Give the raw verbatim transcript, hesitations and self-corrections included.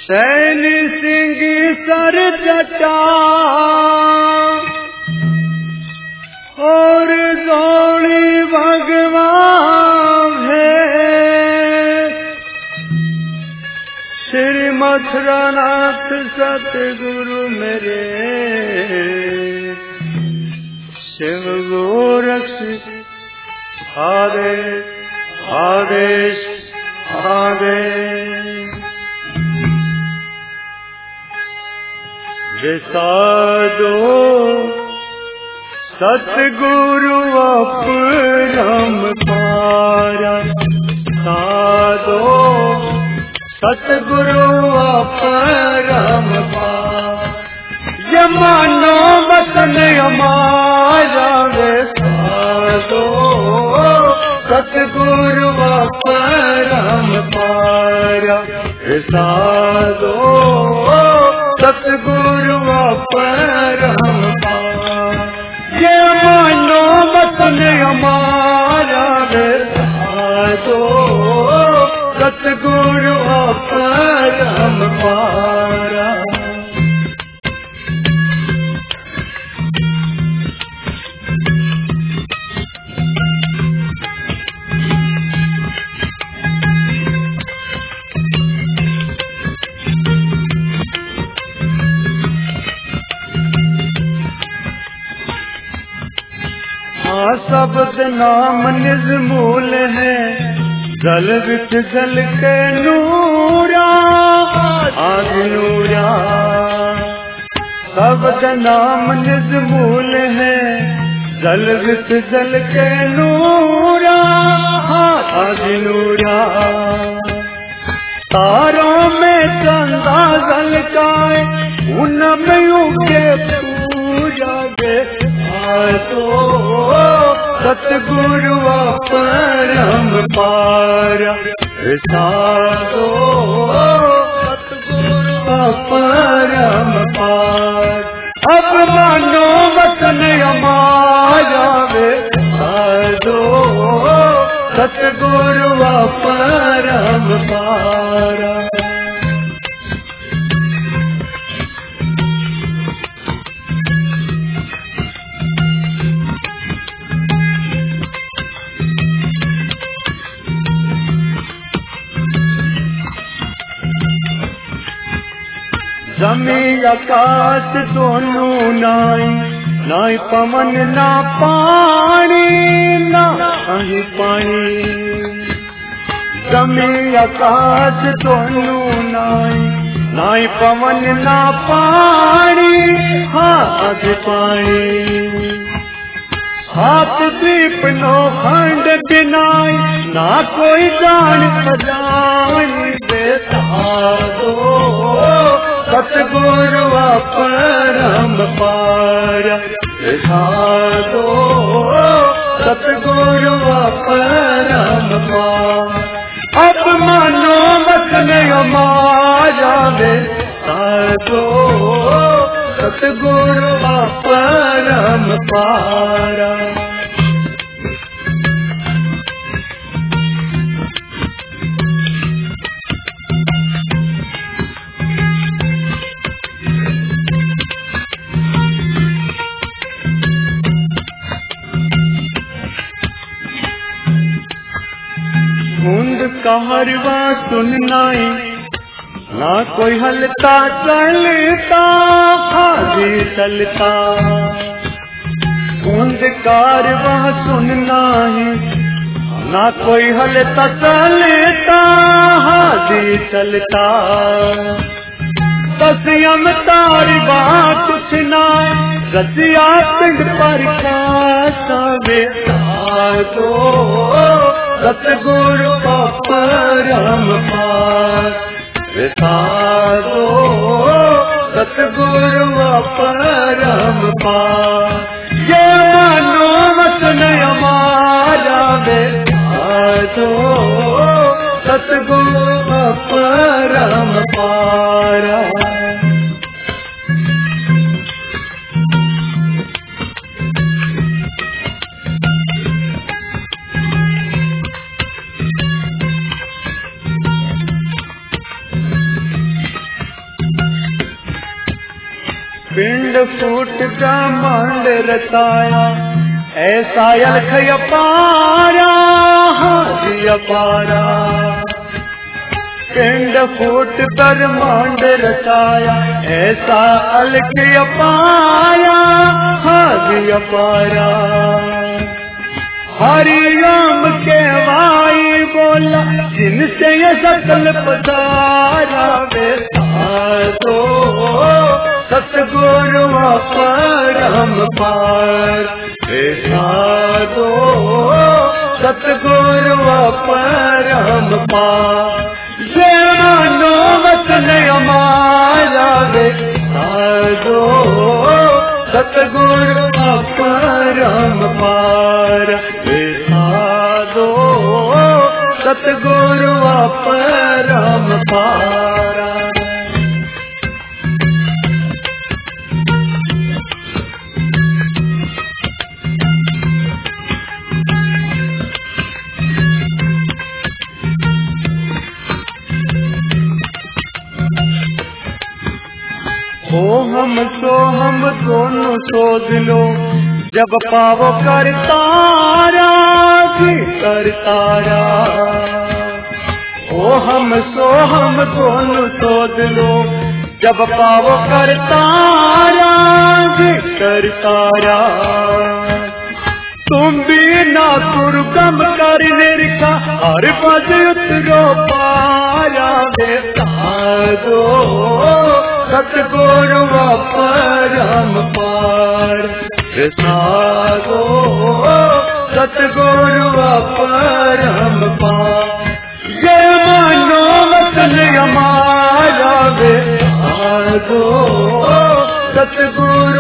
Saini Singh sir जटा और दौड़ी भगवान है श्री मथुरानाथ सतगुरु मेरे शिव गोरक्ष आदेश आदेश आदेश विसादो सतगुरु अपरम पारा साधो सतगुरु अपरम पारा यमानो वतन हमारा वे साधो सतगुरु अपरम पारा साधो सतगुरु अपरम पारा ये मानो वतन हमारा वे साधो सतगुरु अपरम पारा शब्द नाम निज मूल है जल विच जल के नूरा आग नूरा शब्द नाम निज मूल है जल विच जल के नूरा आग नूरा तारों में चंदा जल काए उनमें उगे पूजा गे तो सतगुरु अपरम पारा साधो सतगुरु अपरम पारा अब मानो वतन हमारा वे साधो सतगुरु अपरम पारा जमी आकाश दोनों नाई नाई पवन ना पानी ना अही पानी जमी आकाश दोनों नाई नाई पवन ना पानी हाँ अज पानी हाथ दीप नो खंड बिनाई ना कोई जान पहचान देता दो सतगुरु अपरम पारा साधो सतगुरु अपरम पारा अब मानो वतन हमारा वे साधो सतगुरु अपरम पारा कहरवा सुननाई ना कोई हलता चलता हाजी चलता कुंद कारवा सुनना है ना कोई हलता चलता हाजी चलता तसियम तारी बात सुना रसिया पिंड पर कावे साधो सतगुरु अपरम पारा साधो सतगुरु अपरम पारा ये मानो वतन हमारा वे साधो सतगुरु अपरम पारा पिंड फूट ब्रह्मांड रचाया ऐसा अलख अपारा हाजी अपारा। पिंड फूट ब्रह्मांड रचाया ऐसा अलख अपारा हाजी अपारा। हरि राम के वाई बोला जिनसे ये सकल पधारा वे साधो सतगुरु परम पार वे साधो सतगुरु परम पार। जे मानो वचन हमारा वे साधो सतगुरु परम पार वे साधो सतगुरु परम पार। हो हम सो हम दोनों शोध लो जब पावो कर तारा जी कर तारा। हो हम सो हम दोनों शोध लो जब पावो कर तारा जी कर तारा। तुम भी ना दुर्गम कर निरखा हर पद उतरो पारा वे साधो सतगुरु परम पार वे साधो सतगुरु परम पार। ये मानो वचन हमारा वे साधो सतगुरु